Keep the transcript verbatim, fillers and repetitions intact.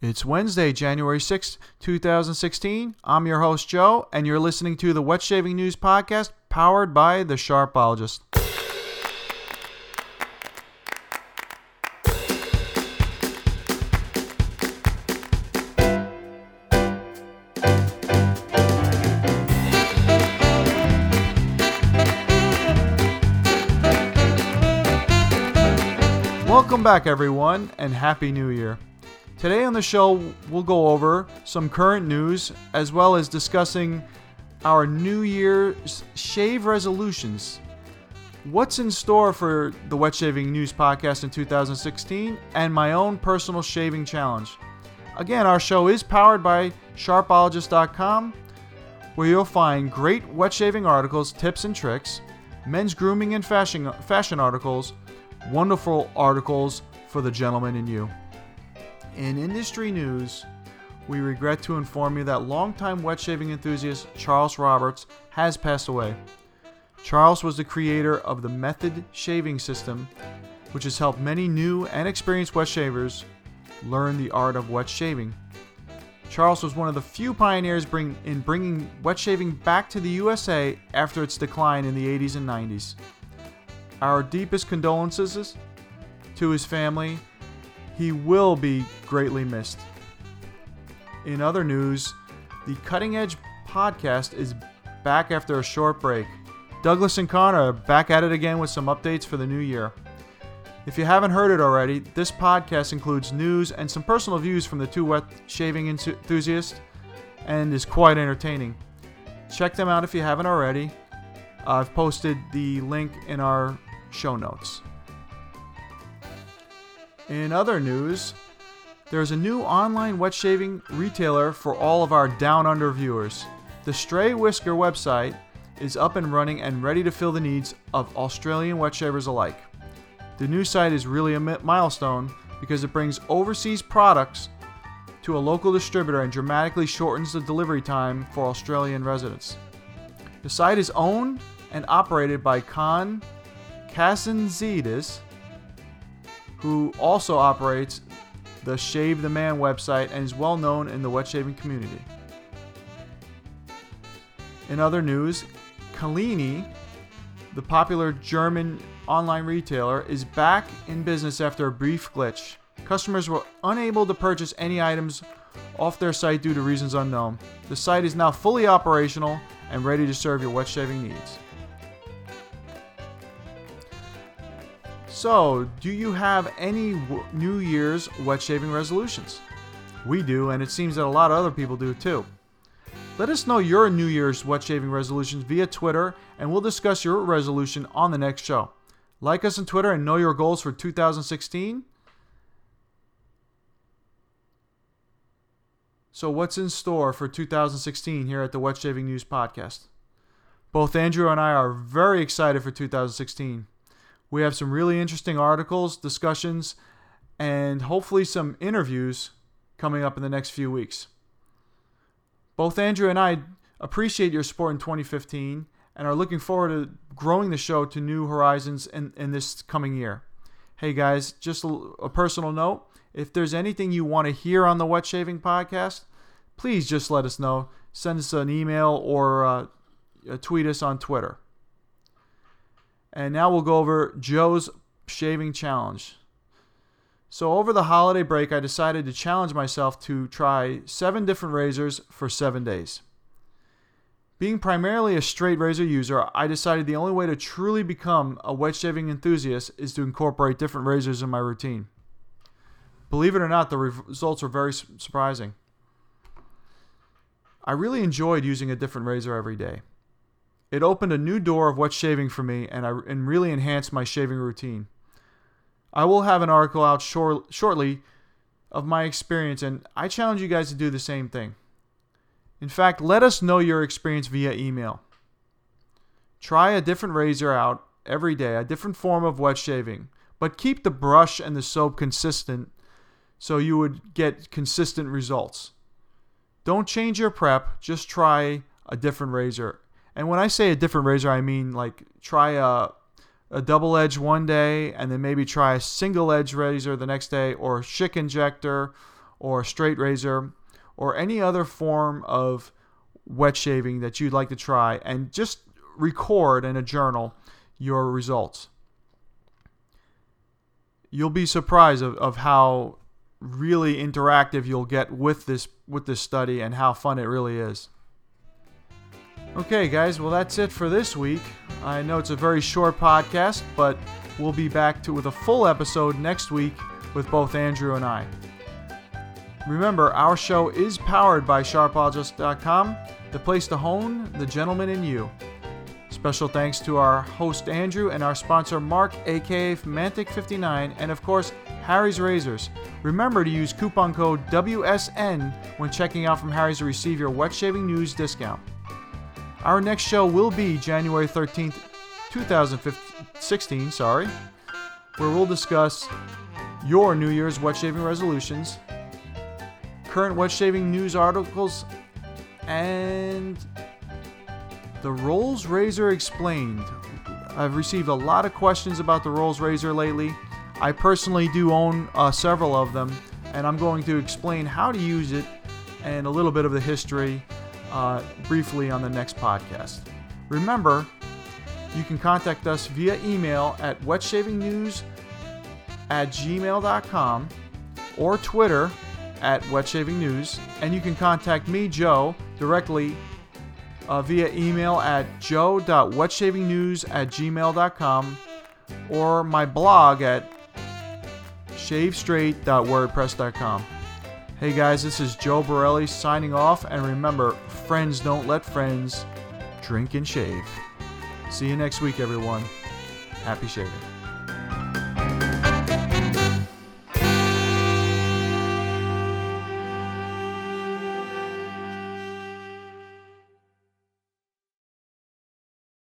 It's Wednesday, January sixth, twenty sixteen. I'm your host, Joe, and you're listening to the Wet Shaving News Podcast, powered by The Sharpologist. Welcome back, everyone, and Happy New Year. Today on the show, we'll go over some current news as well as discussing our New Year's shave resolutions. What's in store for the Wet Shaving News Podcast in two thousand sixteen and my own personal shaving challenge. Again, our show is powered by Sharpologist dot com, where you'll find great wet shaving articles, tips and tricks, men's grooming and fashion, fashion articles, wonderful articles for the gentleman in you. In industry news, we regret to inform you that longtime wet shaving enthusiast Charles Roberts has passed away. Charles was the creator of the Method shaving system, which has helped many new and experienced wet shavers learn the art of wet shaving. Charles was one of the few pioneers bring, in bringing wet shaving back to the U S A after its decline in the eighties and nineties. Our deepest condolences to his family. He will be greatly missed. In other news, the Cutting Edge podcast is back after a short break. Douglas and Connor are back at it again with some updates for the new year. If you haven't heard it already, this podcast includes news and some personal views from the two wet shaving enthusiasts and is quite entertaining. Check them out if you haven't already. I've posted the link in our show notes. In other news, there's a new online wet shaving retailer for all of our Down Under viewers. The Stray Whisker website is up and running and ready to fill the needs of Australian wet shavers alike. The new site is really a milestone because it brings overseas products to a local distributor and dramatically shortens the delivery time for Australian residents. The site is owned and operated by Con Casanzidis, who also operates the Shave the Man website and is well known in the wet shaving community. In other news, Kalini, the popular German online retailer, is back in business after a brief glitch. Customers were unable to purchase any items off their site due to reasons unknown. The site is now fully operational and ready to serve your wet shaving needs. So, do you have any w- New Year's wet shaving resolutions? We do, and it seems that a lot of other people do too. Let us know your New Year's wet shaving resolutions via Twitter, and we'll discuss your resolution on the next show. Like us on Twitter and know your goals for two thousand sixteen. So, what's in store for two thousand sixteen here at the Wet Shaving News Podcast? Both Andrew and I are very excited for two thousand sixteen. We have some really interesting articles, discussions, and hopefully some interviews coming up in the next few weeks. Both Andrew and I appreciate your support in twenty fifteen and are looking forward to growing the show to new horizons in, in this coming year. Hey guys, just a, a personal note, if there's anything you want to hear on the Wet Shaving Podcast, please just let us know. Send us an email or uh, tweet us on Twitter. And now we'll go over Joe's shaving challenge. So over the holiday break, I decided to challenge myself to try seven different razors for seven days. Being primarily a straight razor user, I decided the only way to truly become a wet shaving enthusiast is to incorporate different razors in my routine. Believe it or not, the results were very surprising. I really enjoyed using a different razor every day. It opened a new door of wet shaving for me and, I, and really enhanced my shaving routine. I will have an article out short, shortly of my experience, and I challenge you guys to do the same thing. In fact, let us know your experience via email. Try a different razor out every day, a different form of wet shaving, but keep the brush and the soap consistent so you would get consistent results. Don't change your prep, just try a different razor. And when I say a different razor, I mean like try a, a double edge one day and then maybe try a single edge razor the next day, or a Schick injector, or straight razor or any other form of wet shaving that you'd like to try, and just record in a journal your results. You'll be surprised of, of how really interactive you'll get with this with this study and how fun it really is. Okay, guys, well, that's it for this week. I know it's a very short podcast, but we'll be back to with a full episode next week with both Andrew and I. Remember, our show is powered by Sharpologist dot com, the place to hone the gentleman in you. Special thanks to our host Andrew and our sponsor Mark, aka Mantic fifty-nine, and of course Harry's Razors. Remember to use coupon code W S N when checking out from Harry's to receive your wet shaving news discount. Our next show will be January thirteenth, twenty sixteen, sorry, where we'll discuss your New Year's wet shaving resolutions, current wet shaving news articles, and the Rolls Razor Explained. I've received a lot of questions about the Rolls Razor lately. I personally do own uh, several of them, and I'm going to explain how to use it and a little bit of the history uh, briefly on the next podcast. Remember, you can contact us via email at wetshavingnews at gmail dot com or Twitter at wetshavingnews, and you can contact me, Joe, directly uh, via email at joe dot wetshavingnews at gmail dot com or my blog at shave straight dot wordpress dot com. Hey guys, this is Joe Borelli signing off, and remember, friends don't let friends drink and shave. See you next week, everyone. Happy shaving.